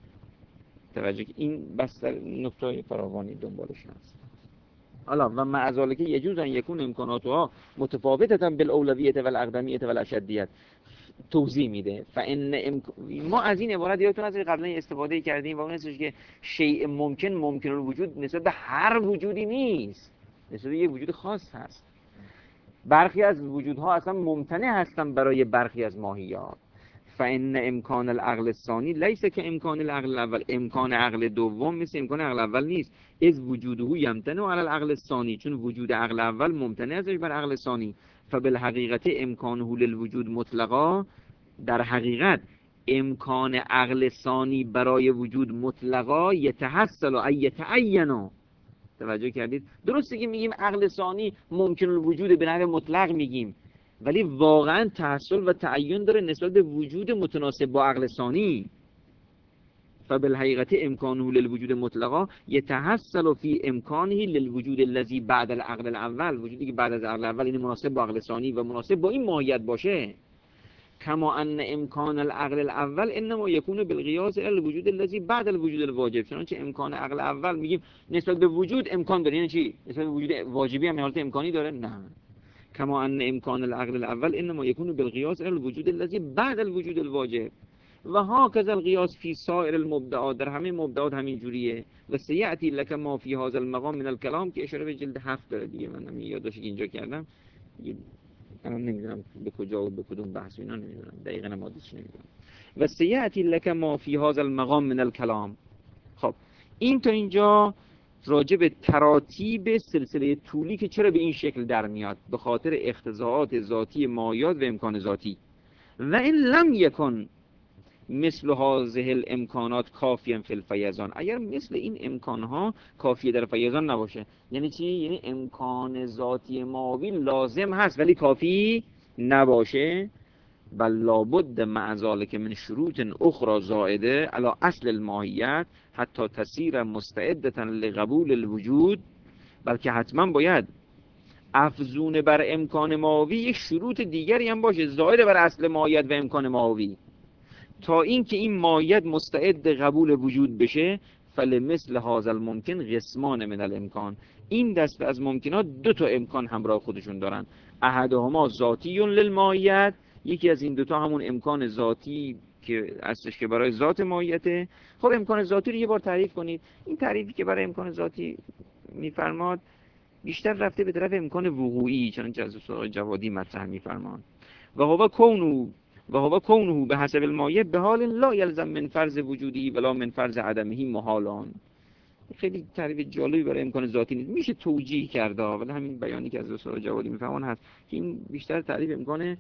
توجه که این بستر نکته فراوانی دنبالش هست. حالا و مع ذالک یجوز ان یکون امکاناتها متفاوتة بالاولویت و الاقدمیت و الاشدیت. توضیح میده. فان امک... ما از این عبارت یادتون از قبلا استفاده کردیم و اون هستش که شیء ممکن ممکن الوجود نسبت به هر وجودی نیست، نسبت به یک وجود خاص هست. برخی از وجودها اصلا ممتنع هستن برای برخی از ماهیات. فان امکان العقل الثانی لیس که امکان العقل الاول. امکان عقل دوم مثل امکان عقل اول نیست. از وجوده یمتنع علی العقل الثانی، چون وجود عقل اول ممتنع ازش بر عقل ثانی. فبالحقیقت امکانه للوجود مطلقا، در حقیقت امکان عقل ثانی برای وجود مطلقا یتحصل و یتعین. توجه کردید؟ درسته که میگیم عقل ثانی ممکن الوجود به نحو مطلق میگیم، ولی واقعا تحصل و تعین داره نسبت به وجود متناسب با عقل ثانی. فبالحقیقت امکانه للوجود مطلقا یتحصل فی امکانه للوجود الذی بعد العقل الاول. وجودی که بعد از عقل اول این مناسب با عقل ثانی و مناسب با این ماهیت باشه. کما ان امکان العقل الاول انما یکون بالقیاس الی الوجود الذی بعد الوجود الواجب. چنانچه امکان عقل اول میگیم نسبت به وجود امکان داره. یعنی چی؟ نسبت به وجود واجبی هم حالت امکانی داره؟ نه. کما ان امکان العقل الاول انما یکون بالقیاس الى الوجود الذی بعد الوجود الواجب و هاکذا القیاس فی سایر المبدعات، در همه مبدعات همین جوریه. و سیأتی لک ما فی هذا المقام من الکلام، که اشاره به جلد هفت داره دیگه، من همین یادداشتی که اینجا کردم الان نمیدونم به کجا و به کدوم بحث اینا نمیدونم دقیقاً، ماده‌اش نمیدونم. و سیأتی لک ما فی هذا المقام من الکلام. خب این تا اینجا راجع به تراتیب سلسله طولی که چرا به این شکل در میاد، به خاطر اقتضاعات ذاتی مایات و امکان ذاتی. و این لم یکن مثل هذه الامکانات کافیا فی الفیضان، اگر مثل این امکانها کافیه در فیضان نباشه. یعنی چی؟ یعنی امکان ذاتی ماوی لازم هست ولی کافی نباشه. بل لابد مع ذلك من شروط اخرى زائده علی اصل الماهیت حتی تصیر مستعدة لقبول الوجود، بلکه حتما باید افزون بر امکان ماوی یک شروط دیگری هم باشه زائد بر اصل ماهیت و امکان ماوی، تا اینکه این ماهیت مستعد قبول وجود بشه. فلمثل هذا الممکن قسمان من الامکان، این دسته از ممکنات دو تا امکان همراه خودشون دارن. احدهما ذاتی للماهیت، یکی از این دوتا همون امکان ذاتی که اصلش که برای ذات ماهیته. خب امکان ذاتی رو یه بار تعریف کنید. این تعریفی که برای امکان ذاتی میفرماد بیشتر رفته به طرف امکان وقوعی، چنانچه از استاد جوادی مطرح میفرماد. و هو کونو و هو کونه به حسب المایه به حال لا یلزم من فرض وجودی ولا من فرض عدمه محالان. خیلی تعریف جالبی برای امکان ذاتی نیست، میشه توجیه کرده، ولی همین بیانی که از استاد جوادی میفهمون هست که این بیشتر تعریف امکان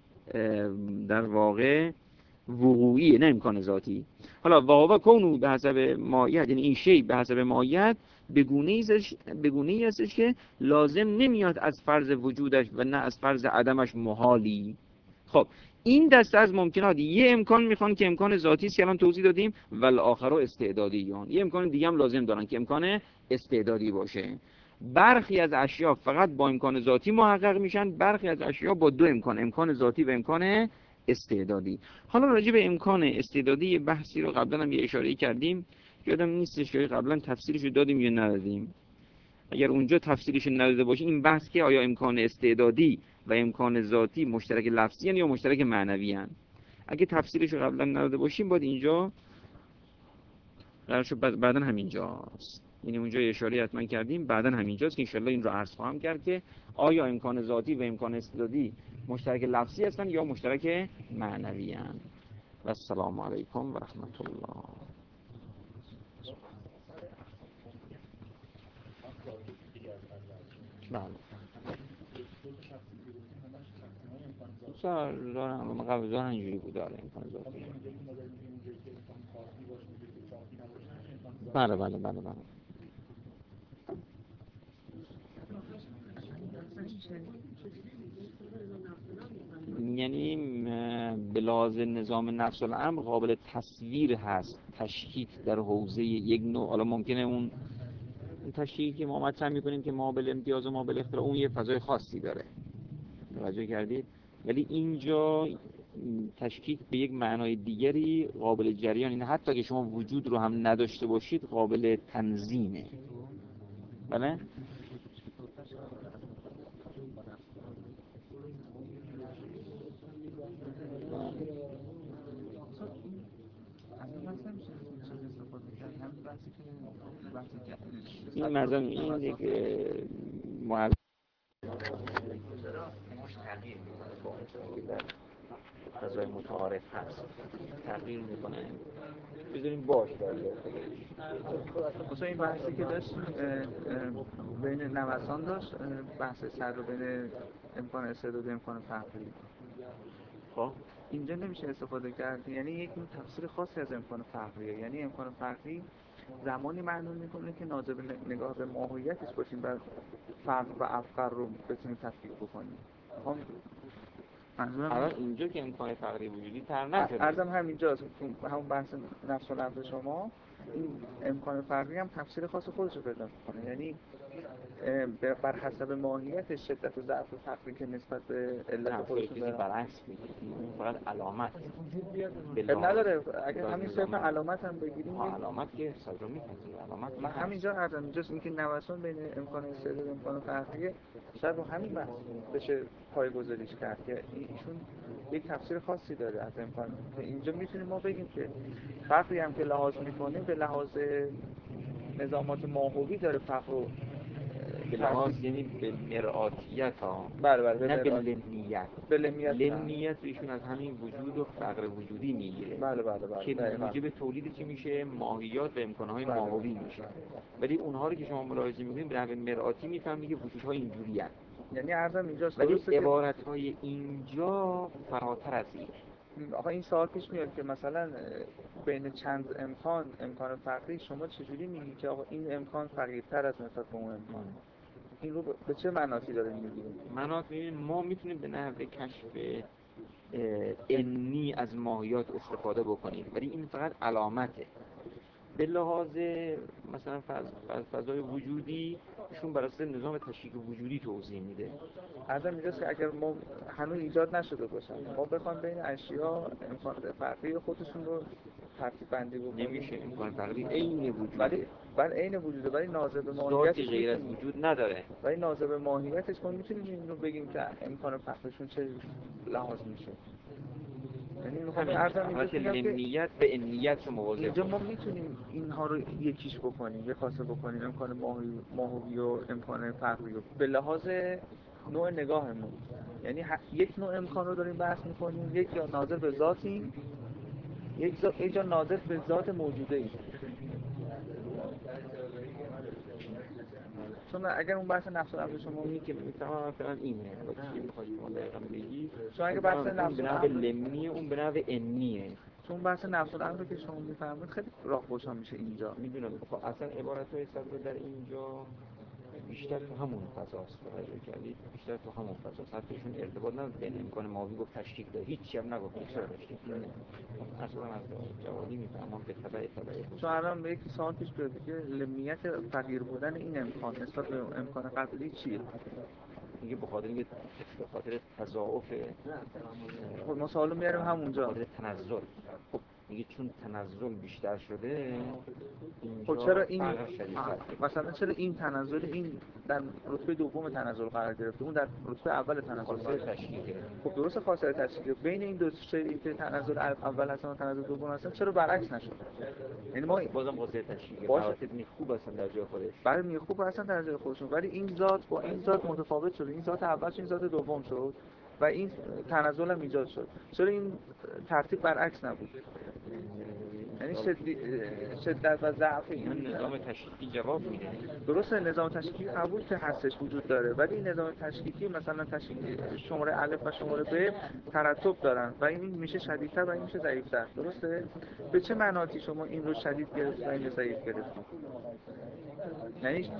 در واقع وقوعی، نه امکان ذاتی. حالا و هو کونه به حسب مایه، یعنی این شی به حسب مایه به گونه‌ای هستش که لازم نمیاد از فرض وجودش و نه از فرض عدمش محالی. خب این دسته از ممکنات یه امکان میخوان که امکان ذاتی است که الان توضیح دادیم، ول استعدادیون، یه امکان دیگه هم لازم دارن که امکان استعدادی باشه. برخی از اشیا فقط با امکان ذاتی محقق میشن، برخی از اشیا با دو امکان، امکان ذاتی و امکان استعدادی. حالا راجع به امکان استعدادی یه بحثی رو قبلا هم یه اشاره‌ای کردیم، یادم نیستش که قبلا تفسیرش رو دادیم یا ندادیم. اگر اونجا تفسیرش نداده باشیم این بحث که آیا امکان استعدادی و امکان ذاتی مشترک لفظی هن یا مشترک معنوی هن. اگه تفسیرش رو قبلا نداده باشیم باید اینجا قرار شد بعدن همینجاست، یعنی اونجا اشاره حتما کردیم بعدن همینجاست که انشالله این رو عرض خواهم کرد که آیا امکان ذاتی و امکان استعدادی مشترک لفظی هستن یا مشترک معنوی هن. و السلام علیکم و رحمت الله. بله دارم من قبل دارم اینجوری بود. داره امکان ذاتی. بله بله بله بله. یعنی به لحاظ نظام نفس الامر قابل تصویر هست تشکیک در حوزه یک نوع. حالا ممکنه اون تشکیکی که ما مطرح می‌کنیم که ما بل امتیاز و ما بل اختراع اون یه فضای خاصی داره، توجه کردید؟ ولی اینجا تشکیک به یک معنای دیگری قابل جریان، این حتی که شما وجود رو هم نداشته باشید قابل تنظیمه. بله؟ این مثلا این یک معلم تغییر میکنه در فضای متعارف هست، تغییر میکنه. بذاریم باش مثلا این بحثی که داشت بین نوسان داشت، بحث سر رو بین امکان استعداد و امکان فقری. خب اینجا نمیشه استفاده کرد، یعنی یک نوع تفسیر خاصی از امکان فقریه. یعنی امکان فقری زمانی معنی میکنه که ناظر به نگاه به ماهیتش باشیم و فرق و افقر رو بتونیم تفکیک بکنیم. خب منظورم الان اینجا که امکان فقری وجودی تر نشده، عرضم همینجاست، همون بحث نفس و لفظ شما این امکان فرقی هم تفسیر خاص خودش رو پیدا میکنه. یعنی بر حسب ماهیت شدت و ضعف فقری که نسبت به علت خودش چیزی برعکس بگید، این فقط علامت اب نداره. اگر همین صرف علامت هم بگیریم، علامت که صدر میپذیره علامت. من همینجا عرضم اینجاست اینکه نوسان بین امکان استعداد و امکان فرقی شاید رو همین بحث بشه پایه‌گذاریش کرد که ایشون یک تفسیر خاصی داره از امکان. اینجا میتونیم ما بگیم که فرقی هم که لحاظ میکنیم به لحاظ نظامات ماهوی داره فقر رو به لحاظ یعنی به مرآتیت ها. بله بله نه به لمیت. به لمیت لمیت ایشون از همین وجود و فقر وجودی میگیره. بله بله بله. که موجب تولید چی میشه؟ ماهیات و امکانهای بله. ماهوی میشه. ولی اونها رو که شما ملاحظه میکنید به نحو مرآتی میفهمید که وجودها اینجوری هست. یعنی عرضم اینجاست ولی عبارت‌های اینجا فراتر از این. آقا این سوال پیش میاد که مثلا بین چند امکان امکان فرقی شما چجوری میگی که آقا این امکان فقیرتر از نسبت به اون امکان؟ این رو به چه مناطی داره میگیم؟ مناط میبینیم ما میتونیم به نحو کشف انی از ماهیات استفاده بکنیم، ولی این فقط علامته. به لحاظ مثلا فضای وجودی ایشون بر اساس نظام تشکیک وجودی توضیح میده. عرضم اینجاست که اگر ما هنوز ایجاد نشده باشن ما بخوام بین اشیا امکان فرقی خودشون رو ترتیب بندی بکنیم، نمیشه. امکان فرقی عین وجوده، ولی بل عین وجوده ولی ناظر به ماهیتش غیر از وجود نداره. ولی ناظر به ماهیتش ما میتونیم این رو بگیم که امکان فرقشون چه لحاظ میشه. یعنی میخوام عرضم اینجاست که لمیت به انیت رو موازی اینجا ما میتونیم اینها رو یکیش بکنیم، یه خاصه بکنیم امکان ماهوی و امکان فرقی رو به لحاظ نوع نگاهمون. یعنی یک نوع امکان رو داریم بحث میکنیم، یک جا ناظر به ذاتیم، یک جا, یک جا ناظر به ذات موجوده ایم. چون اگر اون بحث نفس الامر شما اونی که میفهمم مثلا اینه چی میخواد شما دقیقاً بگی، چون اگه بحث نفس الامر لمیه اون به نحو انیه، چون بحث نفس الامر که شما میفهمید خیلی راهگشا میشه اینجا. میدونم خب اصلا عبارت‌های صدر در اینجا بیشتر تو همون فضاست، توجه کردید؟ بیشتر تو همون فضاست. حتی ایشون ارتباط نداره بین امکان ماهوی گفت تشکیک داره، هیچی هم نگفت چرا تشکیک داره. اصلا از جوادی میفهمم به تبع تبع. چون الان به یک سوال پیش بیاد که لمیت فقیر بودن این امکان نسبت به امکان قبلی چیه؟ میگه به خاطر اینکه به خاطر تضاعف. خب ما سوالو میاریم همونجا. به خاطر تنزل. خب میگه چون تنزل بیشتر شده خب چرا این مثلا چرا این تنزل این در رتبه دوم تنزل قرار گرفته اون در رتبه اول تنزل خاصه تشکیک؟ خب درسته خاصه تشکیک. بین این دو چیزی که تنزل اول هستن و تنزل دوم هستن چرا برعکس نشد؟ یعنی ما بازم خاصه تشکیک مراتب می خوب هستن در جای خودش، برای می خوب هستن در جای خودشون، ولی این ذات با این ذات متفاوت شد. این ذات اول این ذات دوم شد و این تنزل هم ایجاد شد. چرا این ترتیب برعکس نبود؟ یعنی شدت و ضعف این نظام تشکیکی جواب میده. درسته نظام تشکیکی قبول که هستش وجود داره، ولی این نظام تشکیکی مثلا تشکیکی شماره الف و شماره ب ترتب دارن و این میشه شدیدتر و این میشه ضعیفتر. درسته؟ به چه معناتی شما این رو شدید گرفتید و این رو ضعیف گرفتید؟ یعنی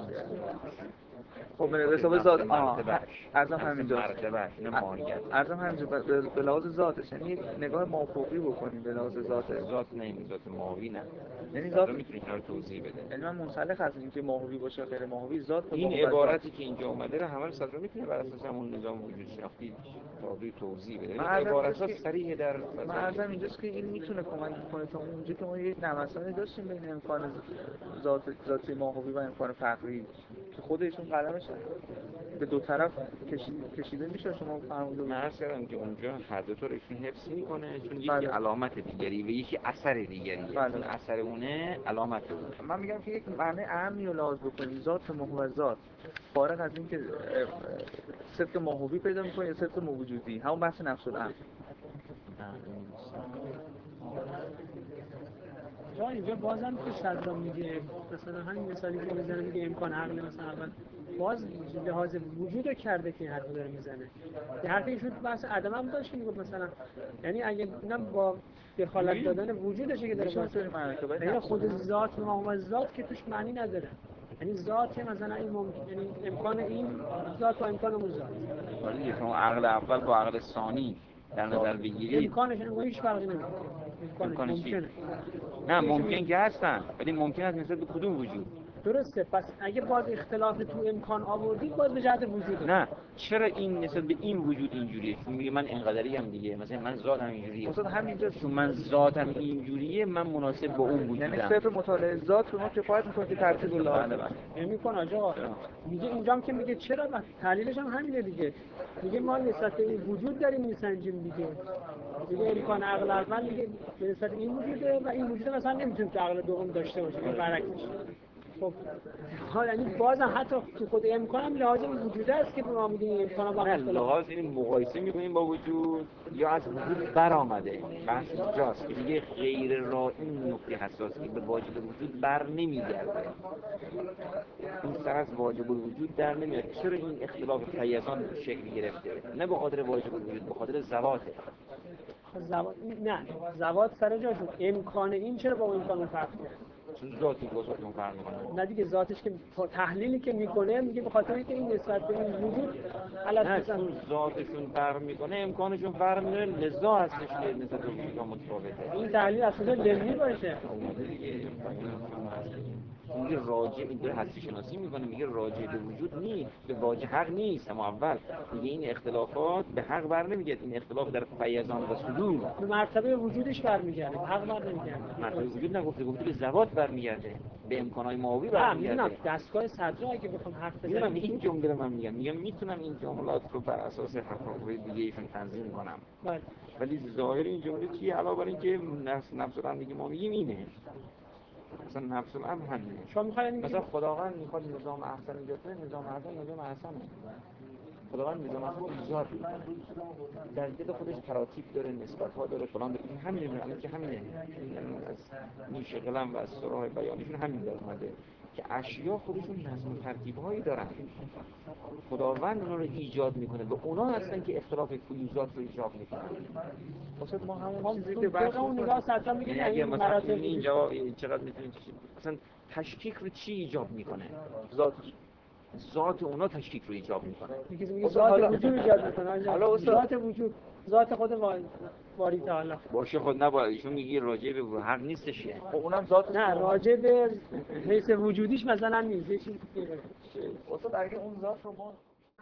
خب به حساب ذات ارزم همینجا ارزم همینجا به لحاظ ذاتش، یعنی نگاه مافوقی بکنیم به لحاظ ذات ذات نه ذات ماهوی نه، یعنی ذات میتونی اینا رو توضیح بده. یعنی من منسلخ از اینکه ماهوی باشه غیر ماهوی ذات این عبارتی که اینجا اومده رو همه صدر میتونه بر اساس همون نظام وجود شناختی واقعی توضیح بده. این عبارت‌ها صریح در من ارزم اینجاست که این میتونه کمک کنه تا اونجا که ما یه نوسانی داشتیم بین امکان ذات ذاتی ماهوی و امکان فقری که خودشون قلمش به دو طرف کشیده میشه. شما فرمودید من عرض کردم که اونجا هر دو تا رو حفظ میکنه چون یکی بله. علامت دیگری و یکی اثر دیگری. بله. چون اثر اونه علامت اونه. من میگم که یک معنی اهمی رو لحاظ بکنیم ذات محور فارغ از اینکه صدق ماهوی پیدا میکنه یا صدق موجودی، همون بحث نفس الامر. جا اینجا بازم که صدرا میگه مثلا همین مثالی که میزنه میگه امکان عقل مثلا اول باز لحاظ وجود رو کرده که این حرف داره میزنه. یه حرفی شد بحث عدم هم داشت که میگه مثلا یعنی اگه اینم با دخالت دادن وجودشه که داره بحث میکنه، یعنی خود ذات و ذات که توش معنی نداره. یعنی ذات مثلا این ممکن یعنی امکان این ذات و امکان اون ذات. ولی شما عقل اول با عقل ثانی در نظر بگیرید امکانش انگار هیچ فرقی نمیکنه. امکانش امکانش چی؟ ممکنه. نه ممکن که هستن ولی ممکن است نسبت به کدوم وجود؟ درسته. پس اگه باز اختلاف تو امکان آوردید باز به جهت وجوده. نه چرا این نسبت به این وجود اینجوریه؟ چون میگه من اینقدری هم دیگه، مثلا من ذاتم اینجوریه. اصلا همینجا چون من ذاتم اینجوریه من مناسب با اون وجودم. یعنی صرف مطالعه ذات رو ما کفایت می‌کنه که ترتیب رو لازمه. نمی‌کنه آقا. میگه اینجام که میگه چرا و تحلیلش هم همینه دیگه. میگه ما نسبت به این وجود داریم میسنجیم دیگه. میگه امکان عقل اول میگه به نسبت این وجوده و این وجود مثلا نمیتونیم که عقل دوم داشته باشه، برعکسش. خب یعنی بازم حتی تو خود امکان هم لحاظ وجود است که به ما میگه این امکان با نه لحاظ این مقایسه میکنیم با وجود یا از وجود برآمده. بحث اینجاست که دیگه غیر را این نکته حساسی که به واجب وجود بر نمیگرده. این سر از واجب وجود در نمیاد. چرا این اختلاف فیضان شکل گرفته؟ نه به خاطر واجب وجود، به خاطر ذواته. زوات نه زوات سر جاشون. امکان این چرا با امکان اون فرق کنه؟ چون ذاتی با ذات اون فرق میکنه. نه دیگه ذاتش که تحلیلی که میکنه میگه به خاطر اینکه این نسبت به این وجود نه چون ذاتشون فرق میکنه امکانشون فرق میکنه لذا هستش که نسبت به وجود متفاوته. این تحلیل اصلا لنی باشه. میگه راجع این داره هستی شناسی میکنه، میگه راجع به وجود نیست، به واجه حق نیست. اما اول میگه این اختلافات به حق بر نمیگرد، این اختلاف در فیضان و صدور به مرتبه وجودش برمیگرده، حق بر نمیگرده. مرتبه وجود نگفته، گفته به ذوات برمیگرده، به امکانهای ماهوی برمیگرده. نه دستگاه صدرا اگه بخوام حرف بزنم این جمله رو من میگم میگم میتونم این جملات رو بر اساس حقایق دیگه ایشون تنظیم کنم. بله. ولی ظاهر این جمله چیه؟ علاوه بر اینکه نفس نفس الامر دیگه ما میگیم اینه. مثلا نفس الامر همینه. شما میخواید مثلا خداوند میخواد نظام احسن ایجاد کنه، نظام احسن نظام احسنه. خداوند نظام احسن ایجاد در دل خودش تراتیب داره، نسبت‌ها داره، فلان داره. این همینه، الان که همینه. یعنی از نیش قلم و از سراح بیانشون همین در اومده که اشیا خودشون نظم و ترتیب‌هایی دارن. خداوند اونها رو ایجاد میکنه، به اونا هستن که اختلاف فیوزات رو ایجاد میکنن. واسه ما همون چیزی که بحث اون نگاه سطح میگه یعنی اگه مثلا این جواب چقدر میتونید مثلا تشکیک رو چی ایجاد میکنه؟ ذاتش ذات اونا تشکیک رو ایجاد میکنه. میگه ذات وجود ایجاد میکنه. حالا ذات وجود ذات خود باری تعالی باشه خود نباید ایشون میگه راجع به حق نیستش که خب اونم ذات نه راجع به حیث وجودیش مثلا نیست یه چیز دیگه. واسه اگه اون ذات رو ما